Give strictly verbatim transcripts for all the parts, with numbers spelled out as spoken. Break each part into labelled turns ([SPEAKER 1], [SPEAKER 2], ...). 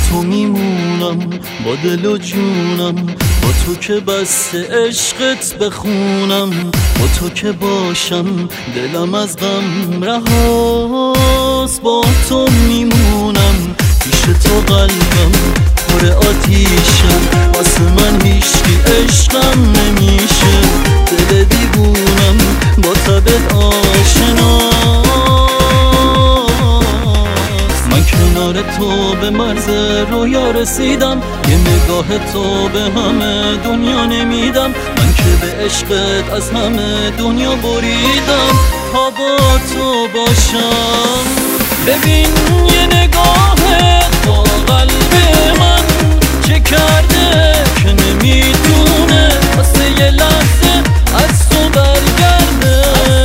[SPEAKER 1] تو میمونم، با دل و جونم، با تو که بس عشقت بخونم، با تو که باشم دلم از غم رهاست. با تو میمونم، پیش تو قلبم پر آتیشه، واسه من هیچکی عشقم نمیشه. دل دیوونم با تبت آشناست. من کنار تو به مرز رویا رسیدم، یه نگاه تو به همه دنیا نمیدم. من که به عشقت از همه دنیا بریدم تا با تو باشم. ببین یه نگاهت با قلب من چه کرده که نمیدونه واسه یه لحظه از تو برگرده.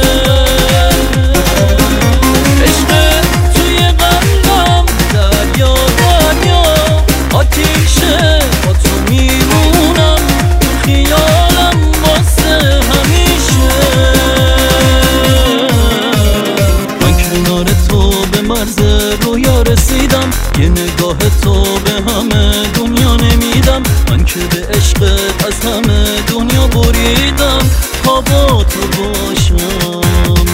[SPEAKER 1] عشقت توی قلبم دریا دریا آتیشه، با تو میمونم تو خیالم واسه همیشه. من کنار تو به مرز رویا رسیدم، یه نگاه تو به همه دنیا نمیدم. من که به عشقت از همه دنیا بریدم تا با تو باشم.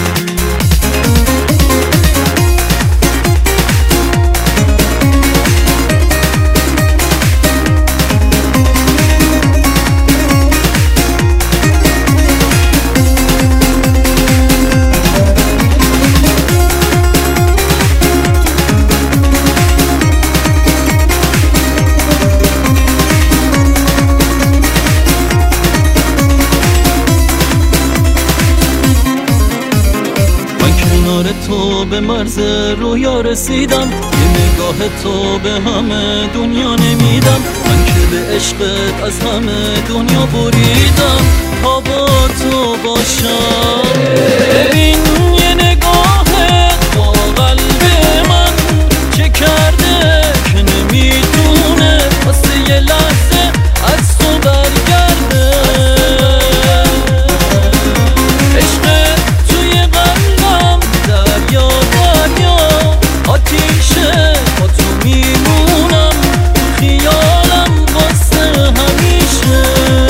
[SPEAKER 1] تو به مرز رویا رسیدم، یه نگاه تو به همه دنیا نمیدم. من که به عشقت از همه دنیا بریدم تا با تو باشم. ببین یه نگاهت با قلب من چه کرده که نمیدونه واسه یه لحظه از تو برگرده. آتیشه، با تو میمونم تو خیالم واسه همیشه.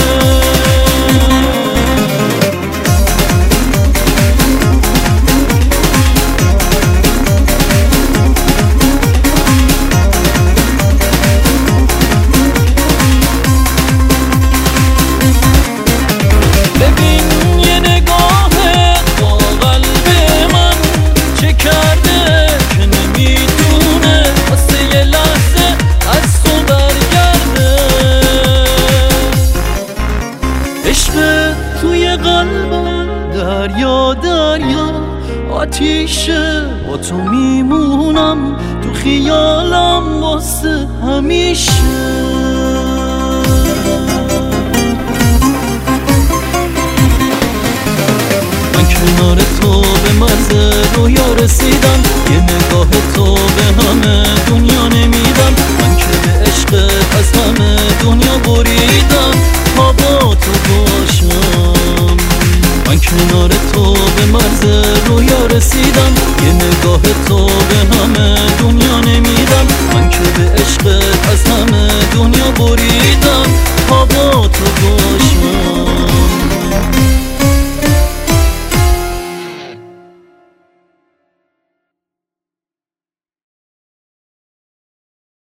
[SPEAKER 1] ببین یه نگاهت با قلب من چه کرده که نمیدونه واسه یه لحظه از تو برگرده. عشقت توی قلبم دریا دریا آتیشه، با تو میمونم تو خیالم واسه همیشه. کنار تو به مرز رویا رسیدم، یه نگاه تو به همه دنیا نمیدم. من که به عشقت از همه دنیا بریدم تا با تو باشم. من کنار تو به مرز رویا رسیدم، یه نگاه تو به همه دنیا